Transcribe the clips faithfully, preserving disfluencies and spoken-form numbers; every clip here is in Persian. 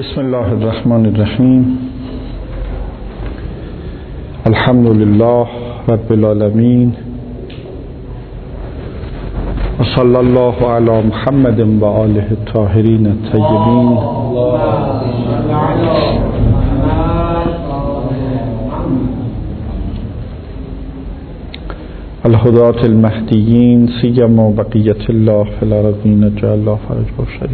بسم الله الرحمن الرحیم. الحمد لله رب العالمین و صلی الله علی محمد و آله الطاهرین الطیبین الهداة المهدیین سیما بقیة الله فی الارضین جعل الله فرجهم شریف.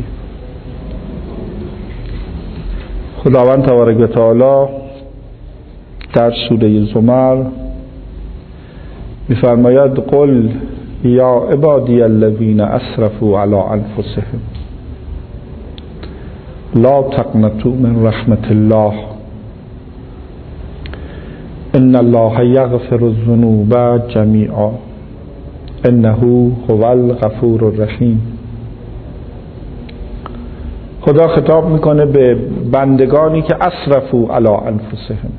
خداوند تبارک و تعالی در سوره زمر می‌فرماید قل یا عبادی الذین اسرفوا علی انفسهم لا تقنطوا من رحمت الله ان الله یغفر الذنوب جمیعا انه هو الغفور الرحیم. خدا خطاب میکنه به بندگانی که اسرفوا علی انفسهم،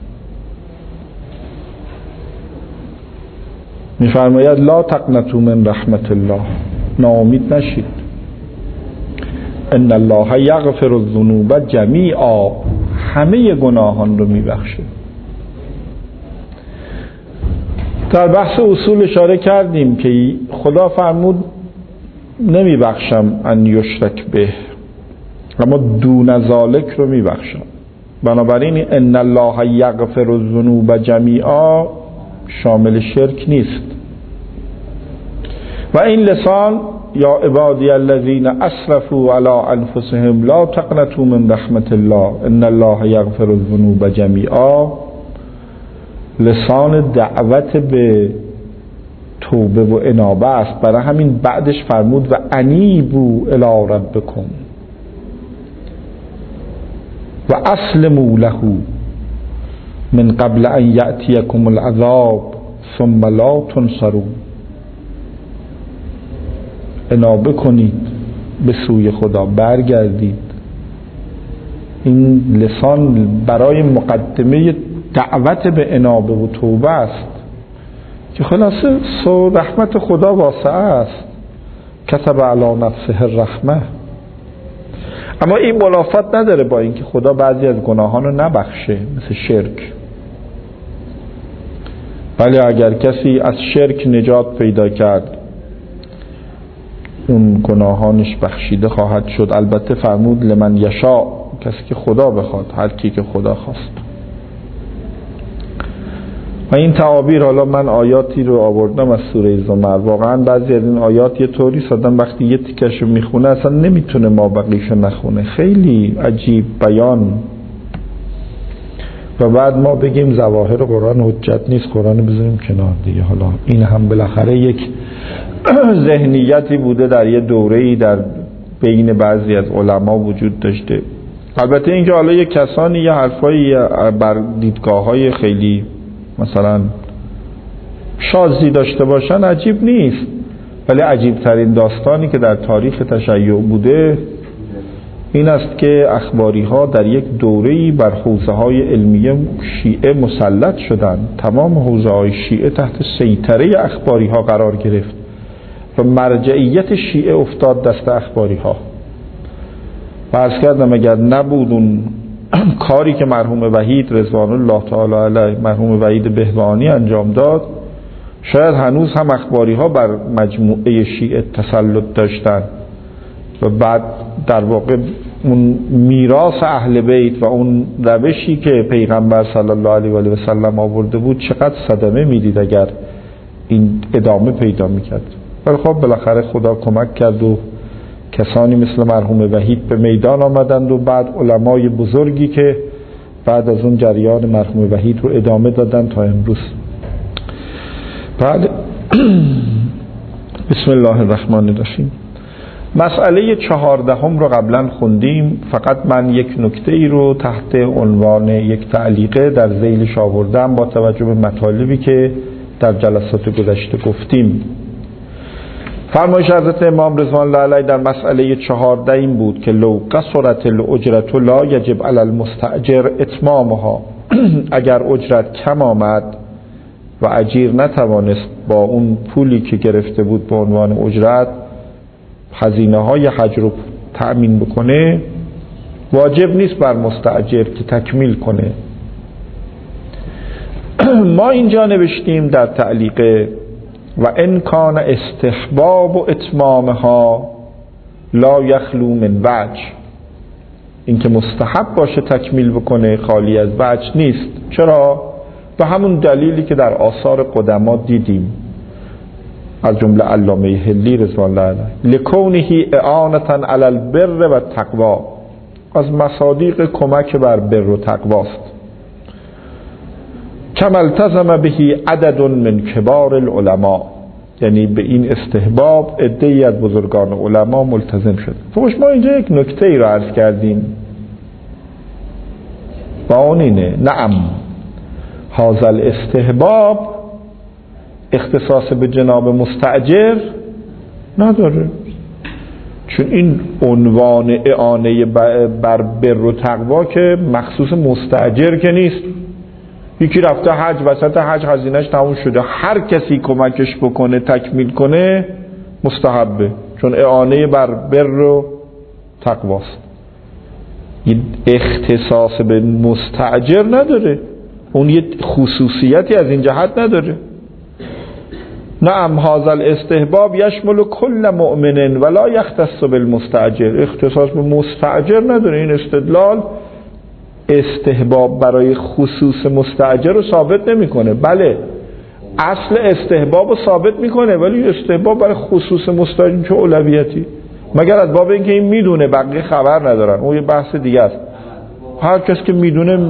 میفرماید لا تقنطوا من رحمت الله، ناامید نشید. ان الله یغفر الذنوب جمیعا، همه گناهان رو میبخشه. در بحث اصول اشاره کردیم که خدا فرمود نمیبخشم ان یشرک به، اما دون ذالک رو میبخشم. بنابراین ان الله یغفر الذنوب جمیعا شامل شرک نیست. و این لسان یا عبادی الذین اسرفوا علی انفسهم لا تقنطوا من رحمت الله ان الله یغفر الذنوب جمیعا لسان دعوت به توبه و انابه است. برای همین بعدش فرمود و انیبوا الی ربکم و اسلموا له من قبل ان یأتیکم العذاب ثم لا تنصرون. انابه کنید، به سوی خدا برگردید. این لسان برای مقدمه دعوت به انابه و توبه است که خلاصه سو رحمت خدا واسعه است. کتب علی نفسه الرحمه. اما این منافات نداره با اینکه خدا بعضی از گناهان رو نبخشه، مثل شرک. ولی اگر کسی از شرک نجات پیدا کرد اون گناهانش بخشیده خواهد شد. البته فرمود لمن یشاء، کسی که خدا بخواد، هر کی که خدا خواست. و این تعابیر، حالا من آیاتی رو آوردم از سوره زمر، واقعا بعضی از این آیات یه طوری سادن وقتی یه تیکش رو میخونه اصلا نمیتونه ما بقیشو نخونه. خیلی عجیب بیان. و بعد ما بگیم ظواهر قرآن حجت نیست، قرآن بذاریم کنار دیگه. حالا این هم بالاخره یک ذهنیتی بوده در یه دوره‌ای در بین بعضی از علما وجود داشته. البته اینکه حالا یه کسانی یه حرفایی بر دیدگاه‌های خیلی مثلا شاذی داشته باشن عجیب نیست، ولی عجیب ترین داستانی که در تاریخ تشیع بوده این است که اخباری ها در یک دوره‌ای بر حوزه های علمیه شیعه مسلط شدند. تمام حوزه های شیعه تحت سیطره اخباری ها قرار گرفت و مرجعیت شیعه افتاد دست اخباری ها. و عرض کردم اگر نبود اون کاری که مرحوم وحید رضوان الله تعالی علیه، مرحوم وحید بهبهانی انجام داد، شاید هنوز هم اخباری ها بر مجموعه شیعه تسلط داشتن و بعد در واقع اون میراث اهل بیت و اون روشی که پیغمبر صلی الله علیه و آله و سلم آورده بود چقدر صدمه میدید اگر این ادامه پیدا میکرد. ولی خب بالاخره خدا کمک کرد و کسانی مثل مرحوم وحید به میدان آمدند و بعد علمای بزرگی که بعد از اون جریان مرحوم وحید رو ادامه دادن تا امروز. بعد بسم الله الرحمن الرحیم. مسئله چهاردهم رو قبلا خوندیم، فقط من یک نکته ای رو تحت عنوان یک تعلیقه در ذیلش آوردم با توجه به مطالبی که در جلسات گذشته گفتیم. فرمایش حضرت امام رضوان الله علیه در مسئله چهارده این بود که لو قصرت الاجرت لا یجب علی المستاجر اتمامها. اگر اجرت کم آمد و اجیر نتوانست با اون پولی که گرفته بود به عنوان اجرت هزینه های حج رو تأمین بکنه، واجب نیست بر مستأجر که تکمیل کنه. ما اینجا نوشتیم در تعلیقه و ان کان استحباب و اتمامها لا یخلو من وجه، این که مستحب باشه تکمیل بکنه خالی از وجه نیست. چرا؟ به همون دلیلی که در آثار قدما دیدیم، از جمله علامه حلی رضوان الله علیه، لکونه اعانة علی البر و تقوا، از مصادیق کمک بر بر و تقواست. کما التزم به عدد من کبار العلماء، یعنی به این استحباب عده‌ای از بزرگان علما ملتزم شد. خب ما اینجا یک نکته ای را عرض کردیم و اون اینه نعم هذا الاستحباب اختصاص به جناب مستأجر نداره، چون این عنوان اعانه بر بر و تقوا که مخصوص مستأجر که نیست. یکی رفته حج، وسط حج هزینه‌اش تموم شده، هر کسی کمکش بکنه تکمیل کنه مستحبه، چون اعانه بر بر و تقواست. این اختصاص به مستأجر نداره، اون یه خصوصیتی از این جهت نداره. نعم هذا الاستحباب یشمل کل مؤمن ولا یختص بالمستأجر، اختصاص به مستأجر نداره. این استدلال استحباب برای خصوص مستأجر رو ثابت نمیکنه. بله اصل استحباب رو ثابت میکنه، ولی استحباب برای خصوص مستأجر چه اولویتی؟ مگر از باب اینکه این میدونه بقیه خبر ندارن، اون یه بحث دیگه است. هر کس که میدونه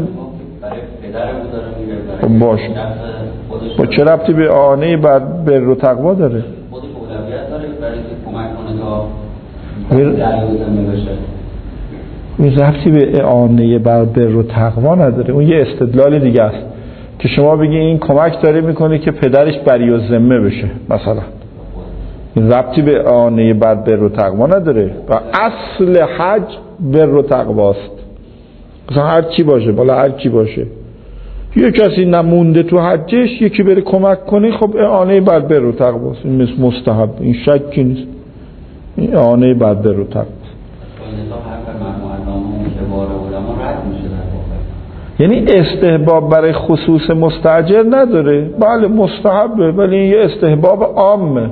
باشه، با چه ربطی به آنه بر بر و تقوا داره؟ خودش اولویت داره برای که کمک کنه تا دریازه بشه. این ربطی به اعانه بر بر و تقوا نداره، اون یه استدلال دیگه است که شما بگی این کمک داره میکنه که پدرش بری و ذمه بشه مثلا. این ربطی به اعانه بر بر و تقوا نداره و اصل حج بر و تقواست. مثلا هر چی باشه، بالا هر چی باشه، یه کسی نمونده تو حجش یکی بره کمک کنه، خب اعانه بر بر و تقواست، این مثل مستحب، این شکی نیست، این اعانه بر بر و تقواست. یعنی استحباب برای خصوص مستأجر نداره، بله مستحبه، ولی این یه استحباب عامه،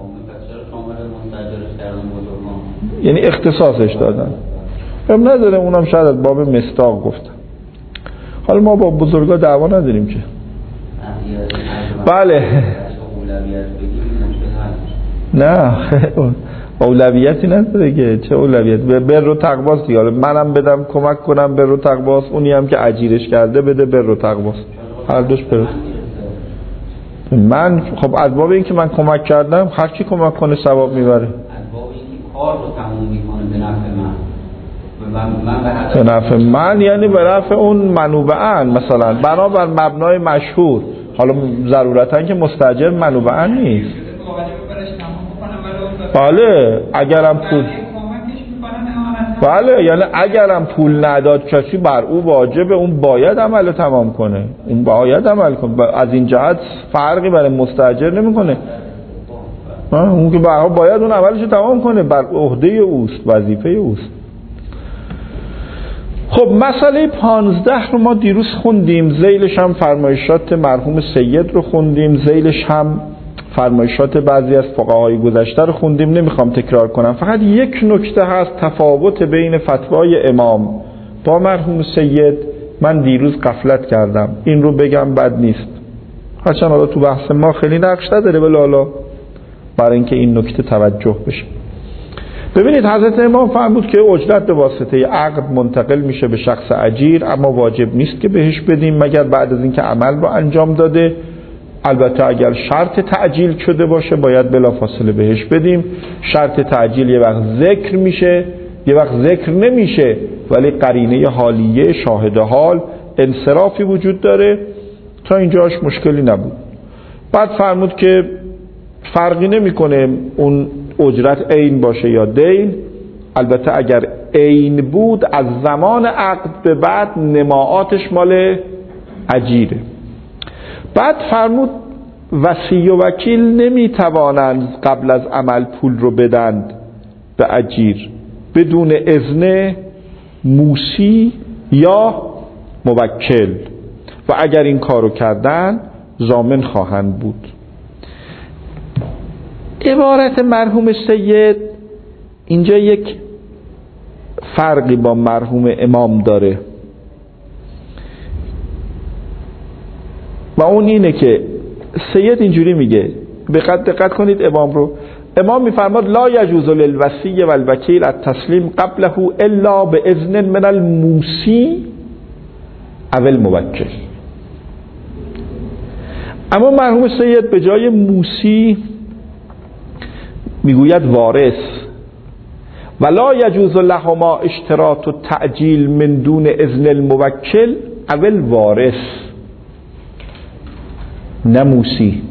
یعنی اختصاصش دادن هم نداره. اونم شاید از باب مصداق گفتن. حالا ما با بزرگا دعوا نداریم که بله نه اولویتی نداره که چه اولویت به بر و تقواست دیگه. منم بدم کمک کنم بر و تقواست، اونی هم که اجیرش کرده بده بر و تقواست، هر دوش بر. من خب از باب این که من کمک کردم هر کی کمک کنه ثواب میبره، از باب این که کار رو تموم میکنه به نفع من، به نفع من یعنی به نفع اون منوبه‌ان، مثلا بنابر مبنای مشهور. حالا ضرورتاً که مستاجر منوبه‌ان نیست. بله اگرم پول بله یعنی اگرم پول نداد کسی بر او واجبه، اون باید عمل تمام کنه، اون باید عمل کنه. از این جهت فرقی برای مستاجر نمیکنه، اون که باید اون عملشو تمام کنه، بر عهده اوست، وظیفه اوست. خب مسئله پانزده رو ما دیروز خوندیم، ذیلش هم فرمایشات مرحوم سید رو خوندیم، ذیلش هم فرمایشات بعضی از فقهای گذشته رو خوندیم، نمیخوام تکرار کنم. فقط یک نکته هست، تفاوت بین فتوای امام با مرحوم سید. من دیروز غفلت کردم، این رو بگم بد نیست، هرچند حالا تو بحث ما خیلی نقش نداره، ولی حالا برای اینکه این نکته توجه بشه. ببینید حضرت امام فرمود که اجرت به واسطه عقد منتقل میشه به شخص اجیر، اما واجب نیست که بهش بدیم مگر بعد از اینکه عمل رو انجام داده. البته اگر شرط تعجیل شده باشه باید بلافاصله بهش بدیم. شرط تعجیل یه وقت ذکر میشه، یه وقت ذکر نمیشه، ولی قرینه حالیه شاهد حال انصرافی وجود داره. تا اینجاش مشکلی نبود. بعد فرمود که فرقی نمیکنه اون اجرت عین باشه یا دین. البته اگر عین بود از زمان عقد به بعد نماعاتش مال اجیره. بعد فرمود وصی و وکیل نمیتوانند قبل از عمل پول رو بدند به اجیر بدون اذن موسی یا موکل و اگر این کارو کردن ضامن خواهند بود. عبارت مرحوم سید اینجا یک فرقی با مرحوم امام داره و اون اینه که سید اینجوری میگه، دقت دقت کنید امام رو. امام میفرماد لا یجوز للوصی و الوکیل التسلیم قبله الا باذن من الموسی او الموکل. اما مرحوم سید به جای موسی میگوید وارث، ولا یجوز لهما اشتراط و تعجیل من دون اذن الموکل او الوارث، نه موسی.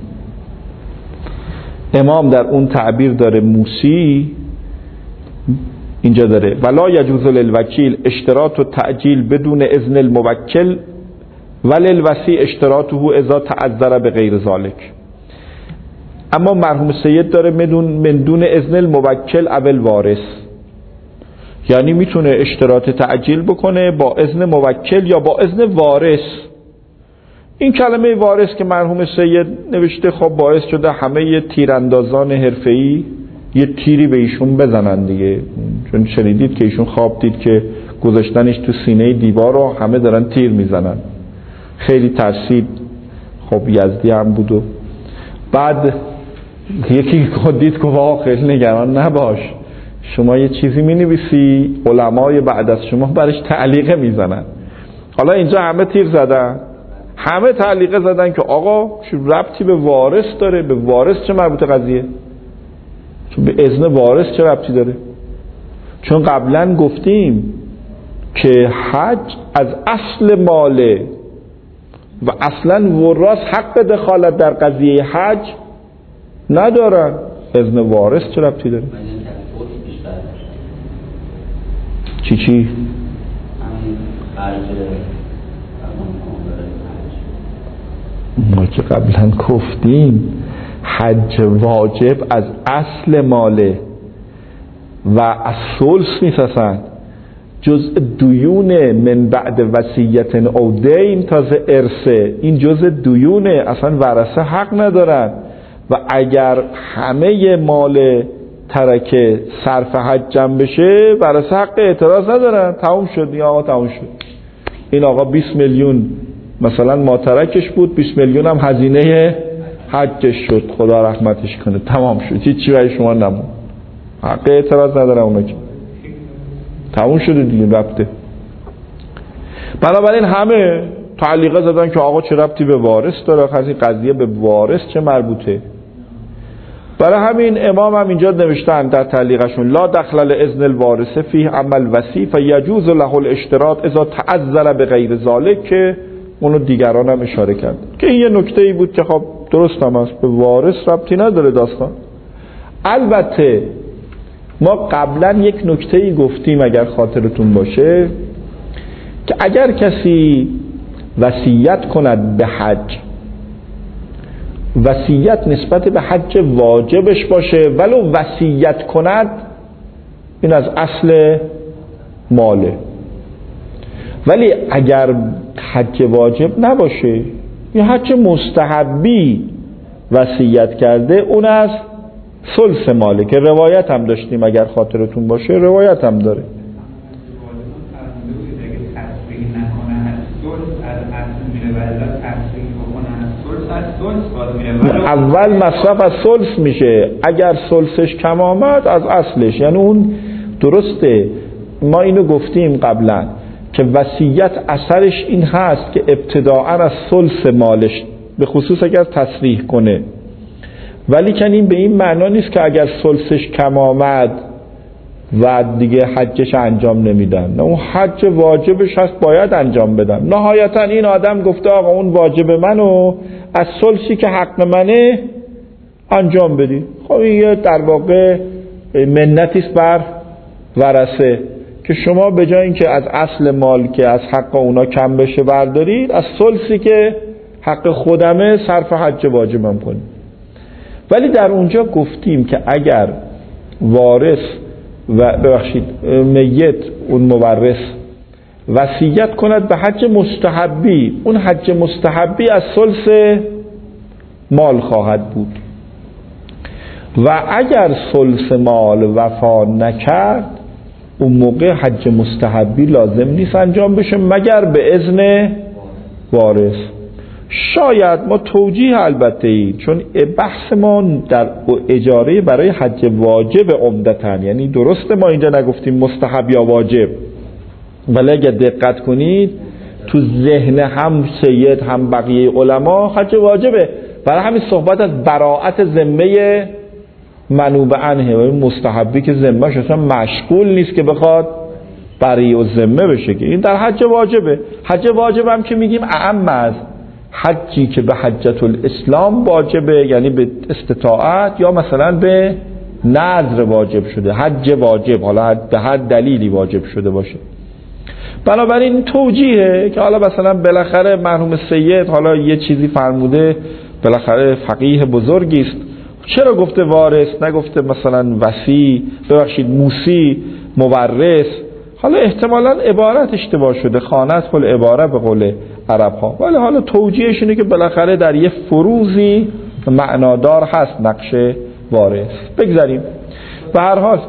امام در اون تعبیر داره موسی، اینجا داره ولا یجوز للوکیل اشتراط و تعجیل بدون اذن الموکل وللوصی اشتراطه اذا تعذر به غیر ذالک. اما مرحوم سید داره بدون من دون اذن الموکل او الوارث، یعنی میتونه اشتراط تعجیل بکنه با اذن موکل یا با اذن وارث. این کلمه وارث که مرحوم سید نوشته خب باعث شده همه تیراندازان حرفه‌ای یه تیری به ایشون بزنن دیگه، چون شنیدید که ایشون خواب دید که گذاشتنش تو سینه دیوار رو همه دارن تیر میزنن. خیلی ترسید، خب یزدی هم بود و بعد یکی دید که واقعا خیلی نگران نباش، شما یه چیزی می نویسی علمای بعد از شما برش تعلیقه میزنن. حالا اینجا همه تیر زدن، همه تعلیقه زدن که آقا ربطی به وارث داره، به وارث چه مربوطه قضیه؟ چون به اذن وارث چه ربطی داره؟ چون قبلا گفتیم که حج از اصل ماله و اصلا وراث حق دخالت در قضیه حج ندارن، اذن وارث چه ربطی داره؟ چی چی؟ ما که قبلا گفتیم حج واجب از اصل ماله و از ثلث میسازن، جزء دیونه من بعد وصیت او دین تازه ارثه، این جزء دیونه، اصلا ورثه حق ندارن. و اگر همه مال ترکه صرف حج جمع بشه ورثه حق اعتراض ندارن، تموم شد یا آقا تموم شد. این آقا بیست میلیون مثلا ما ترکش بود، بیست میلیون هم هزینه حجش شد، خدا رحمتش کنه، تمام شد، هیچی برای شما نمون، حق اعتراض ندارن اونا که تموم شده دیگه ربطه. بنابراین همه تعلیقه زدن که آقا چه ربطی به وارث داره، خاصی قضیه به وارث چه مربوطه. برای همین امام هم اینجا نوشتن در تعلیقشون لا دخل لاذن الوارث فیه عمل وصی فیجوز له الاشتراط اذا تعذر به غیر ذالک، که اونو دیگران هم اشاره کرد که این یه نکته ای بود که خب درست هم است، به وارث ربطی نداره داستان. البته ما قبلا یک نکته ای گفتیم اگر خاطرتون باشه که اگر کسی وصیت کند به حج، وصیت نسبت به حج واجبش باشه ولو وصیت کند، این از اصل ماله. ولی اگر حج واجب نباشه یا حج مستحبی وصیت کرده، اون از ثلث ماله که روایت هم داشتیم اگر خاطرتون باشه، روایت هم داره. اول مصرف از ثلث میشه، اگر ثلثش کم آمد از اصلش، یعنی اون درسته. ما اینو گفتیم قبلا که وصیت اثرش این هست که ابتداء از ثلث مالش، به خصوص اگر تصریح کنه، ولی که این به این معنا نیست که اگر ثلثش کم آمد و دیگه حجش انجام نمیدن، نه، اون حج واجبش هست باید انجام بدن. نهایتا این آدم گفته آقا اون واجب منو از ثلثی که حق منه انجام بدی. خب این در واقع منتیست بر ورثه که شما به جای اینکه از اصل مال که از حق اونا کم بشه بردارید، از ثلثی که حق خودمه صرف حج واجبم کنید. ولی در اونجا گفتیم که اگر وارث و ببخشید میت اون مورث وصیت کند به حج مستحبی، اون حج مستحبی از ثلث مال خواهد بود و اگر ثلث مال وفا نکرد اون موقع حج مستحبی لازم نیست انجام بشه مگر به اذن وارث. شاید ما توجیه البته ای چون بحث ما در اجاره برای حج واجب عمدتاً، یعنی درسته ما اینجا نگفتیم مستحب یا واجب، ولی اگر دقت کنید تو ذهن هم سید هم بقیه علما حج واجبه، برای همین صحبت از براءت ذمه منوب عنه و مستحبی که ذمه‌اش اصلا مشغول نیست که بخواد بری و ذمه بشه، که این در حج واجبه. حج واجب هم که میگیم اعم از حجی که به حجت الاسلام واجبه، یعنی به استطاعت، یا مثلا به نذر واجب شده، حج واجب، حالا به هر دلیلی واجب شده باشه. بنابراین توجیهه که حالا مثلا بالاخره مرحوم سید حالا یه چیزی فرموده، بالاخره فقیه بزرگی است، چرا گفته وارث نگفته مثلا وصی، ببخشید موسی، مورث؟ حالا احتمالاً عبارت اشتباه شده، خانت کل عباره به قول عرب ها، ولی حالا توجیهش اینه که بالاخره در یه فروزی معنادار هست نقش وارث. بگذاریم به هر حال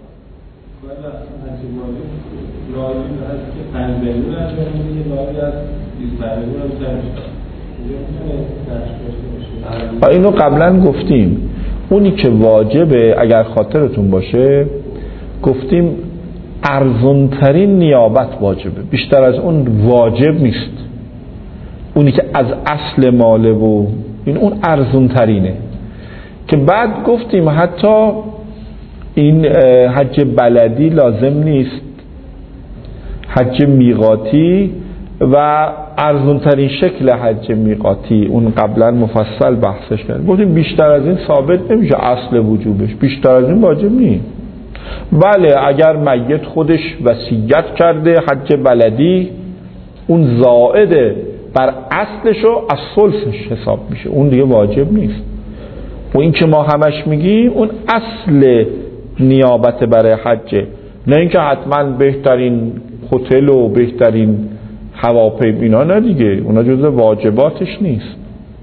اینو قبلا گفتیم. اونی که واجبه اگر خاطرتون باشه گفتیم ارزانترین نیابت واجبه، بیشتر از اون واجب نیست. اونی که از اصل ماله و این اون ارزانترینه، که بعد گفتیم حتی این حج بلدی لازم نیست، حج میقاتی و ارزانترین شکل حج میقاتی اون قبلا مفصل بحثش کردیم، گفتیم بیشتر از این ثابت نمیشه اصل وجوبش، بیشتر از این واجب نیست. بله اگر میت خودش وصیت کرده حج بلدی اون زائده بر اصلشو از ثلثش حساب میشه، اون دیگه واجب نیست. و این که ما همش میگیم اون اصل نیابت برای حجه، نه اینکه حتما بهترین هتل و بهترین هواپیما اینا، نه دیگه اونا جزء واجباتش نیست،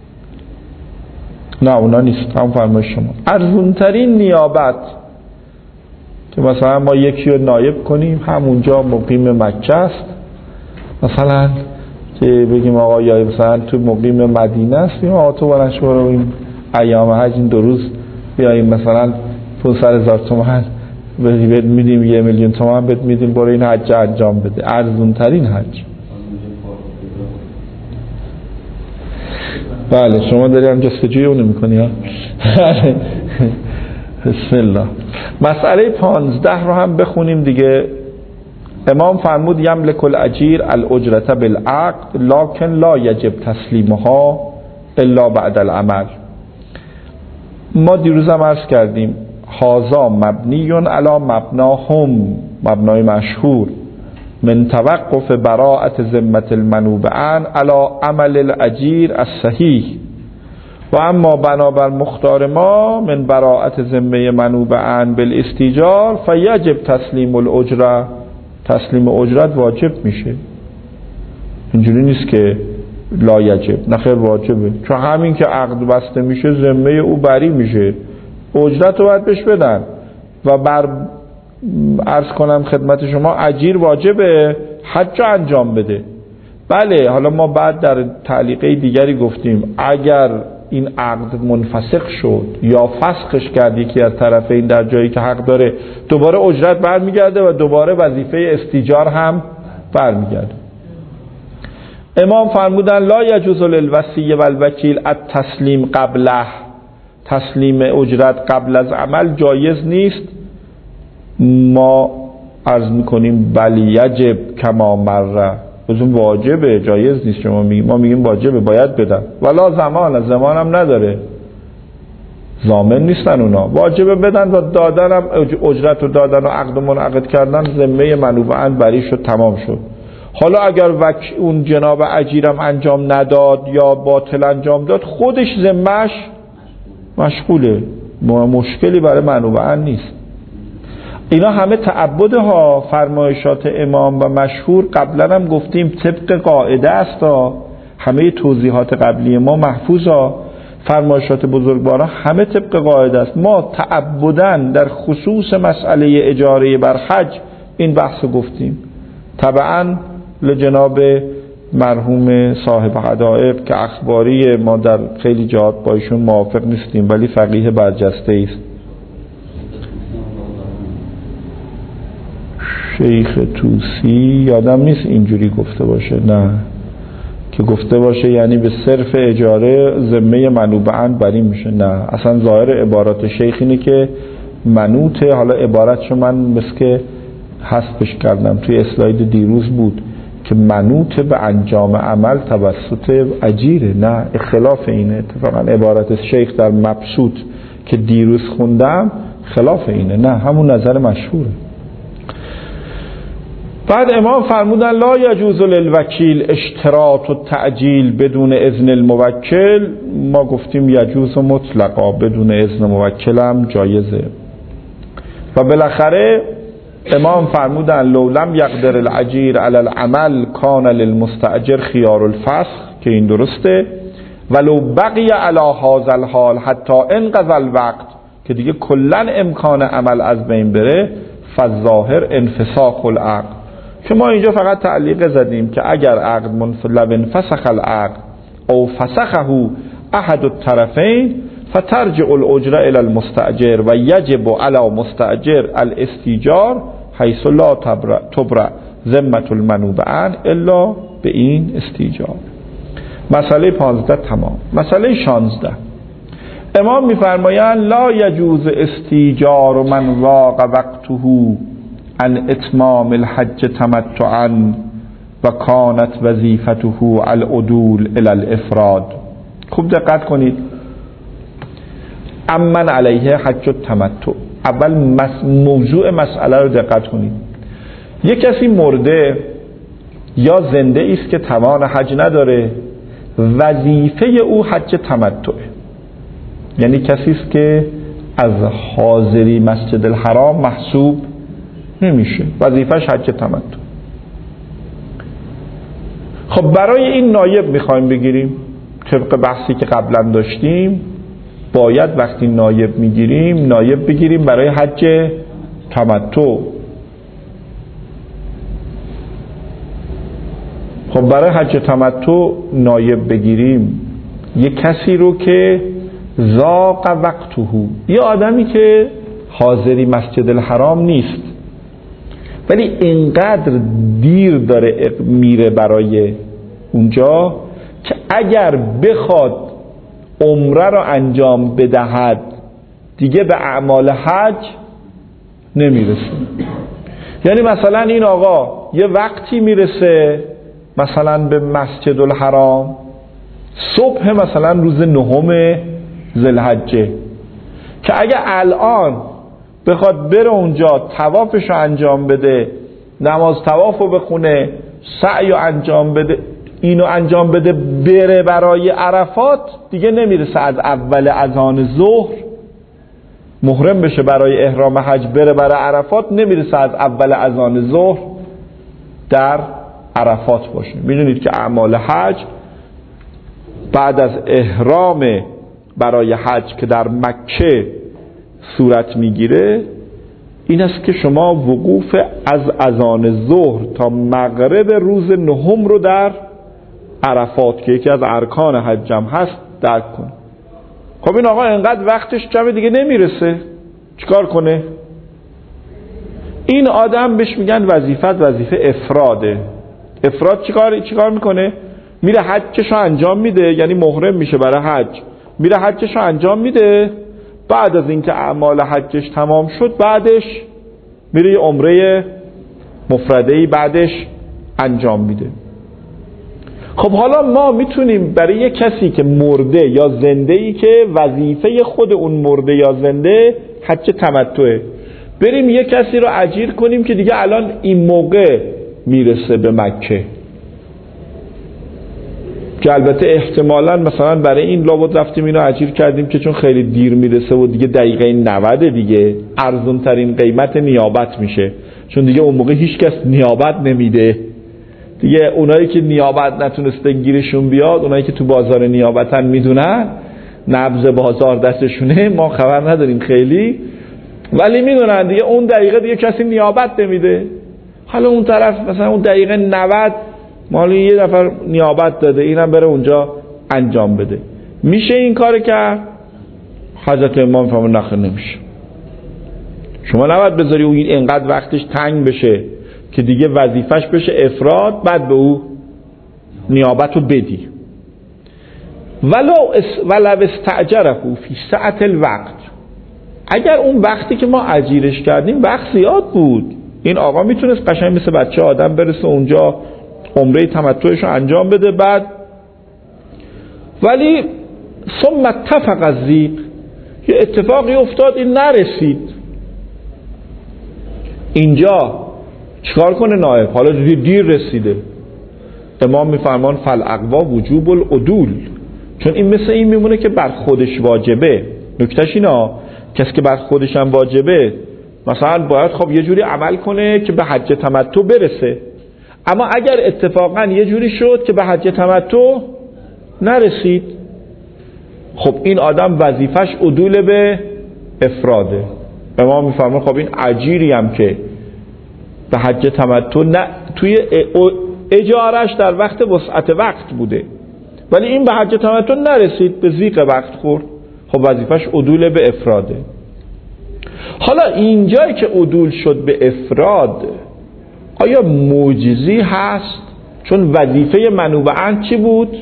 نه اونا نیست. هم فرمایش شما ارزونترین نیابت که مثلا ما یکی رو نایب کنیم همونجا مقیم مکه است، مثلا که بگیم آقا یا مثلا تو مقیم مدینه است، یا آقا تو بلند شو برو این ایام حج این دو روز بیاییم مثلا پانصد هزار تومان بهت میدیم، یه میلیون تومان بهت میدیم برو این حج انجام بده. ارزون ترین حج. بله شما داری هم جستجوی اونو میکنی ها. بسم الله. مسئله پانزده رو هم بخونیم دیگه. امام فرمود یملک الاجیر الاجرت بالعقد لکن لا یجب تسلیمها الا بعد العمل. ما دیروز هم عرض کردیم هازا مبنیون علی مبناهم، مبنای مشهور، من توقف براءت ذمت المنوب عن علی عمل الاجیر الصحیح، و اما بنابر مختار ما من براءت ذمه منوب عن بالاستیجار فیجب تسلیم الاجره، تسلیم اجرت واجب میشه. اینجوری نیست که لا یجب، نخیر واجبه، چون همین که عقد بسته میشه ذمه او بری میشه، اجرت رو باید بهش بدن. و بر عرض کنم خدمت شما اجیر واجبه حج انجام بده. بله حالا ما بعد در تعلیقه دیگری گفتیم اگر این عقد منفسخ شد یا فسخش کرد یکی از طرفین در جایی که حق داره، دوباره اجرت برمیگرده و دوباره وظیفه استیجار هم برمیگرده. امام فرمودن لا یجوز للوصی و الوکیل التسلیم قبله، تسلیم اجرت قبل از عمل جایز نیست. ما عرض میکنیم بل یجب کما مره، بزن واجبه، جایز نیست. شما میگیم، ما میگیم واجبه، باید بدن. ولا زمان، زمان هم نداره، ضامن نیستن اونا، واجبه بدن و دادن هم اجرت رو دادن و عقد منعقد کردن ذمه منوب عن بری شد، تمام شد. حالا اگر وک اون جناب اجیرم انجام نداد یا باطل انجام داد خودش ذمه‌اش مشغوله، مشکلی برای منوب عن نیست. اینا همه تعبد ها، فرمایشات امام و مشهور قبلا هم گفتیم طبق قاعده است ها. همه توضیحات قبلی ما محفوظ ها، فرمایشات بزرگواران همه طبق قاعده است. ما تعبدن در خصوص مسئله اجاره بر حج این بحث گفتیم. طبعا لجناب مرحوم صاحب حدائق که اخباری ما در خیلی جهات با ایشون موافق نیستیم، ولی فقیه برجسته است. شیخ توسی یادم نیست اینجوری گفته باشه، نه که گفته باشه یعنی به صرف اجاره ذمه منوبه‌اً بری میشه، نه اصلا ظاهر عبارات شیخ اینه که منوطه. حالا عبارتشو من مثل که حذفش کردم، توی اسلاید دیروز بود که منوط به انجام عمل توسط اجیره، نه خلاف اینه. اتفاقا عبارت شیخ در مبسوط که دیروز خوندم خلاف اینه، نه همون نظر مشهوره. بعد امام فرمودن لا یجوز للوکیل اشتراط و تعجیل بدون اذن الموکل. ما گفتیم یجوز مطلقا، بدون اذن موکل هم جایزه. و بالاخره امام فرمودن لو لم یقدر العجیر علی العمل کان للمستاجر خیار الفسخ، که این درسته. ولو بقی علی هذا الحال حتی انقضى الوقت، که دیگه کلا امکان عمل از بین بره، فالظاهر انفساخ العقد. که ما اینجا فقط تعلیق زدیم که اگر عقد منفلو انفسخ العقد او فسخه احد الطرفین فترجع الاجره الى المستاجر و یجب علی مستاجر الاستیجار حیث لا تبرأ ذمة المنوبه الا به این استیجار. مسئله پانزده تمام. مسئله شانزده امام میفرمایند لا یجوز استیجار من ضاق وقته عن اتمام الحج تمتعا و کانت وظیفته العدول الی الافراد. خوب دقت کنید. امن علیه حج التمتع، اول موضوع مسئله رو دقت کنید. یک کسی مرده یا زنده است که توان حج نداره، وظیفه او حج تمتعه، یعنی کسی است که از حاضری مسجد الحرام محسوب نمیشه، وظیفه‌اش حج تمتع. خب برای این نایب میخوایم بگیریم، طبق بحثی که قبلا داشتیم باید وقتی نایب میگیریم نایب بگیریم برای حج تمتع. خب برای حج تمتع نایب بگیریم یک کسی رو که ضاق وقته، یه آدمی که حاضری مسجد الحرام نیست ولی اینقدر دیر داره میره برای اونجا که اگر بخواد عمره رو انجام بدهد دیگه به اعمال حج نمیرسه. یعنی مثلا این آقا یه وقتی میرسه مثلا به مسجد الحرام صبح مثلا روز نهم ذوالحجه، که اگه الان بخواد بره اونجا طوافش رو انجام بده، نماز طواف رو بخونه، سعی رو انجام بده، اینو انجام بده، بره برای عرفات، دیگه نمیرسه از اول اذان ظهر محرم بشه برای احرام حج بره برای عرفات، نمیرسه از اول اذان ظهر در عرفات باشه. میدونید که اعمال حج بعد از احرام برای حج که در مکه صورت میگیره این است که شما وقوف از اذان ظهر تا مغرب روز نهم رو در عرفات که یکی از ارکان حج هم هست درک کن. خب این آقا انقدر وقتش جمع دیگه نمیرسه، چیکار کنه؟ این آدم بهش میگن وظیفت وظیفه افراده. افراد چیکار چیکار میکنه؟ میره حجش رو انجام میده، یعنی محرم میشه برای حج، میره حجش رو انجام میده، بعد از اینکه اعمال حجش تمام شد بعدش میره یه عمره مفرده‌ای بعدش انجام میده. خب حالا ما میتونیم برای یه کسی که مرده یا زنده‌ای که وظیفه خود اون مرده یا زنده حج تمتعه، بریم یه کسی رو اجیر کنیم که دیگه الان این موقع میرسه به مکه، که البته احتمالاً مثلا برای این لابد رفتیم اینو اجیر کردیم که چون خیلی دیر میرسه و دیگه دقیقه نود دیگه ارزون ترین قیمت نیابت میشه، چون دیگه اون موقع هیچ کس نیابت نمیده دیگه. اونایی که نیابت نتونسته گیرشون بیاد، اونایی که تو بازار نیابتن میدونن، نبض بازار دستشونه، ما خبر نداریم خیلی، ولی میدونن دیگه اون دقیقه دیگه کسی نیابت نمیده. حالا اون طرف مثلا اون دقیقه نود مالی یه نفر نیابت داده، اینم بره اونجا انجام بده. میشه این کار کرد؟ حضرت امام فرمود نخیر نمیشه. شما نباید بذاری اون اینقدر وقتش تنگ بشه که دیگه وظیفش بشه افراد، بعد به او نیابت رو بدی. ولو ولو استعجره فی ساعت الوقت، اگر اون وقتی که ما اجیرش کردیم وقت زیاد بود، این آقا میتونست قشنگ مثل بچه آدم برسه اونجا عمره تمتعش رو انجام بده بعد، ولی ثم اتفق الضیق، یه اتفاقی افتاد این نرسید. اینجا چیکار کنه نائب؟ حالا دیر رسیده. امام میفرمان فالاقوا وجوب العدول، چون این مثل این میمونه که بر خودش واجبه. نکتهش اینا کسی که بر خودش هم واجبه مثلا باید خب یه جوری عمل کنه که به حج تمتع برسه، اما اگر اتفاقا یه جوری شد که به حج تمتع نرسید، خب این آدم وظیفش عدول به افراده. امام میفرمان خب این اجیری هم که به حج تمتع نه توی اجارش در وقت وسعت وقت بوده، ولی این به حج تمتع نرسید، به ضیق وقت خورد، خب وظیفش عدول به افراده. حالا اینجایی که عدول شد به افراد، آیا معجزی هست؟ چون وظیفه منوبه‌اند چی بود؟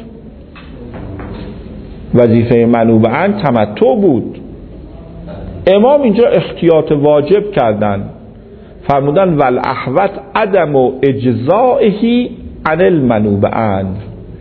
وظیفه منوبه‌اند تمتع بود. امام اینجا احتیاط واجب کردن، فرمودن والاحوط عدم و اجزائه عن المنوبه‌اند.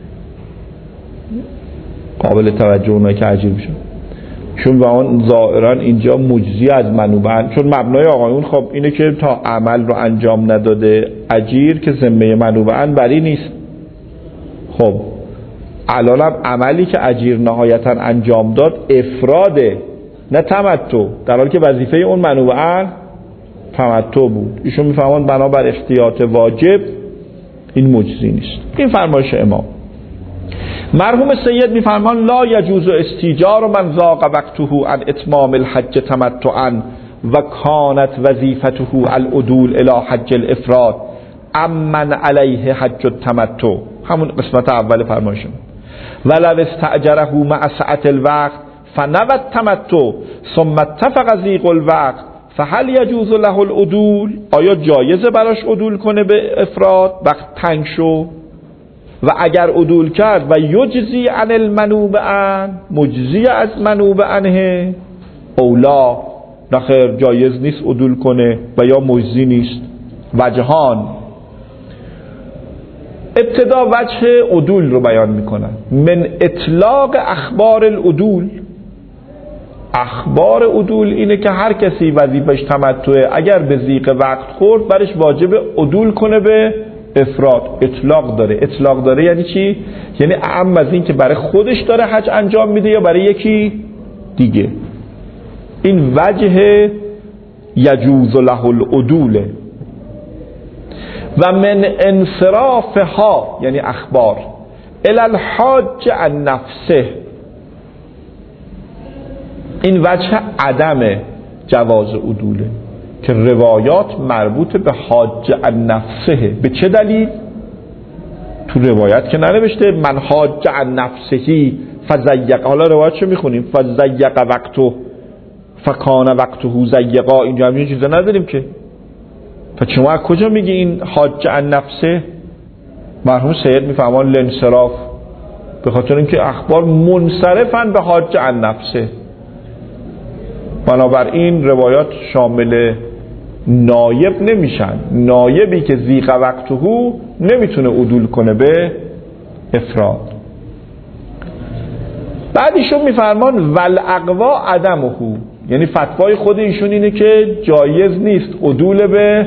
قابل توجه اونایی که عجیب شد، چون با اون ظاهرا اینجا مجزی از منوبه‌اند، چون مبنای آقایون خب اینه که تا عمل رو انجام نداده اجیر که ذمه منوبه‌اند بری نیست. خب الانم عملی که اجیر نهایتا انجام داد افراده نه تمتع، در حالی که وظیفه اون منوبه‌اند تمتع بود. ایشون میفهمن بنابر احتیاط واجب این مجزی نیست. این فرمایش امام. مرحوم سید میفرمان لا یجوز استیجار من ضاق وقته عن اتمام الحج تمتعا و کانت وظیفته العدول الی حج الافراد امن علیه حج التمتع. همون قسمت اول فرمایش. ولو استاجره مع سعة الوقت فنوى التمتع ثم اتفق ضیق الوقت فهل یجوز له العدول؟ آیا جایزه براش عدول کنه به افراد وقت تنگ شو؟ و اگر عدول کرد و یجزی عن المنوبه‌اند، مجزی از منوبه‌انه، اولا نخیر جایز نیست عدول کنه و یا مجزی نیست. وجهان، ابتدا وجه عدول رو بیان میکنن. من اطلاق اخبار العدول، اخبار عدول اینه که هر کسی وظیفش تمتعه اگر به ضیق وقت خورد برش واجب عدول کنه به افراد. اطلاق داره. اطلاق داره یعنی چی؟ یعنی اعم از این که برای خودش داره حج انجام میده یا برای یکی دیگه. این وجه یجوز له العدول. و من انصرافها یعنی اخبار الی الحاج عن نفسه، این وجه عدم جواز عدوله که روایات مربوط به حاج عن نفسه. به چه دلیل؟ تو روایت که ننوشته من حاج عن نفسهی فزیق، حالا روایت چه میخونیم؟ فزیق وقته فکان وقته زیقا، اینجا همین چیزا نداریم که. پس شما از کجا میگی این حاج عن نفسه؟ مرحوم سید میفهمان لانصراف، به خاطر اینکه اخبار منصرفن به حاج عن نفسه. بنابراین روایات شامل نایب نمیشن. نایبی که ضیق وقته نمیتونه عدول کنه به افراد. بعد ایشون میفرمان والاقوا عدمه، یعنی فتوای خود ایشون اینه که جایز نیست عدول به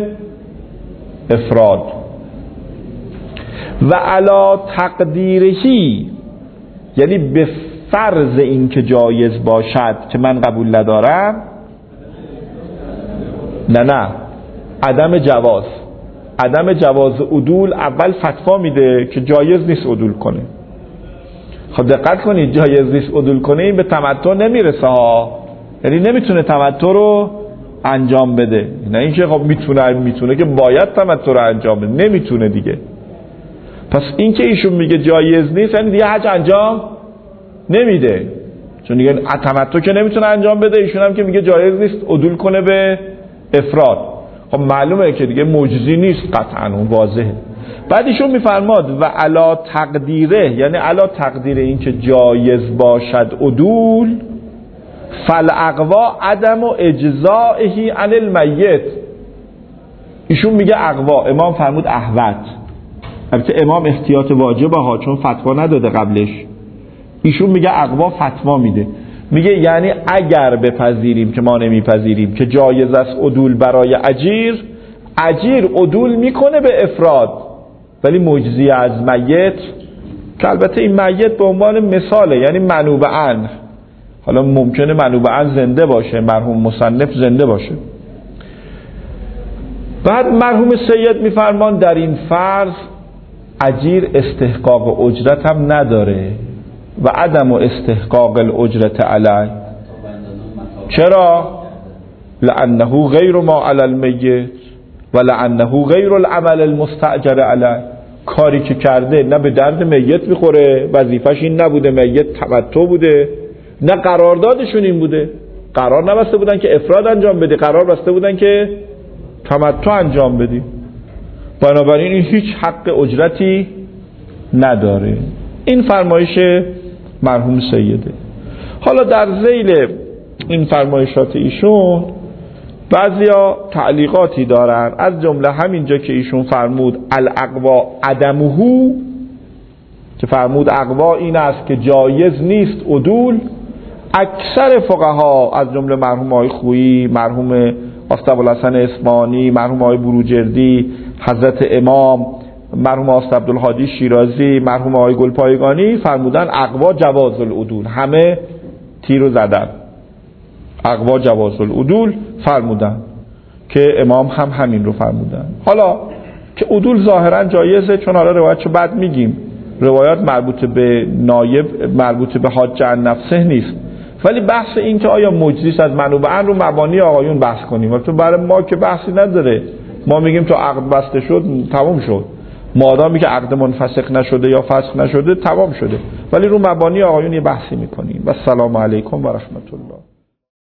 افراد. و علا تقدیرهی یعنی به فرض این که جایز باشد که من قبول ندارم، نه نه عدم جواز عدم جواز عدول اول فتوا میده که جایز نیست عدول کنه. خب دقت کنید، جایز نیست عدول کنه این به تمتع نمیرسه ها، یعنی نمیتونه تمتع رو انجام بده. نه اینکه خب میتونه میتونه که باید تمتع رو انجام بده، نمیتونه دیگه. پس این که ایشون میگه جایز نیست یعنی دیگه حج انجام نمیده، چون دیگه تمتع که نمیتونه انجام بده، ایشون هم که میگه جایز نیست عدول کنه به افراد. خب معلومه که دیگه معجزی نیست قطعا، اون واضحه. بعد ایشون میفرماد و علا تقدیره، یعنی علا تقدیر این که جایز باشد عدول، فالاقوا عدم و اجزائه عن المیت. ایشون میگه اقوا، امام فرمود احوط. البته امام احتیاط واجبه ها، چون فتوا نداده قبلش. ایشون میگه اقوا فتوا میده، میگه یعنی اگر بپذیریم که ما نمیپذیریم که جایز است عدول برای اجیر، اجیر عدول میکنه به افراد، ولی مجزی از میت، که البته این میت به عنوان مثاله، یعنی منوب عنه. حالا ممکنه منوب عنه زنده باشه، مرحوم مصنف زنده باشه. بعد مرحوم سید میفرمان در این فرض اجیر استحقاق اجرت هم نداره و عدم و استحقاق الاجرت علی. چرا؟ لانه غیر ما علی المیت و لانه غیر العمل المستاجر علی. کاری که کرده نه به درد میت میخوره، وظیفش این نبوده، میت تمتع بوده، نه قراردادشون این بوده، قرار نبسته بودن که افراد انجام بدی، قرار بسته بودن که تمتع انجام بدی. بنابراین این هیچ حق اجرتی نداره. این فرمایش مرحوم سیده. حالا در ذیل این فرمایشات ایشون بعضیا تعلیقاتی دارن، از جمله همینجا که ایشون فرمود الاقوا عدمه، که فرمود اقوا این است که جایز نیست عدول. اکثر فقها از جمله مرحوم آقای خویی، مرحوم آستاب الحسن اصفهانی، مرحوم آقای بروجردی، حضرت امام، مرحوم آستاب عبدالهادی شیرازی، مرحوم آقای گلپایگانی فرمودن اقوا جواز العدول. همه تیرو زدن، اقوا جواز العدول فرمودن، که امام هم همین رو فرمودن. حالا که عدول ظاهرا جایزه، چون حالا روایتشو بعد میگیم، روایات مربوط به نایب، مربوط به حاج عن نفسه نیست، ولی بحث این که آیا مجزی از منوب عنه رو مبانی آقایون بحث کنیم، تو برای ما که بحثی نداره، ما میگیم تو عقد بسته شد تمام شد، مادامی که عقد منفسخ نشده یا فسخ نشده تمام شده، ولی رو مبانی آقایون یه بحثی میکنیم. و السلام علیکم و رحمت الله.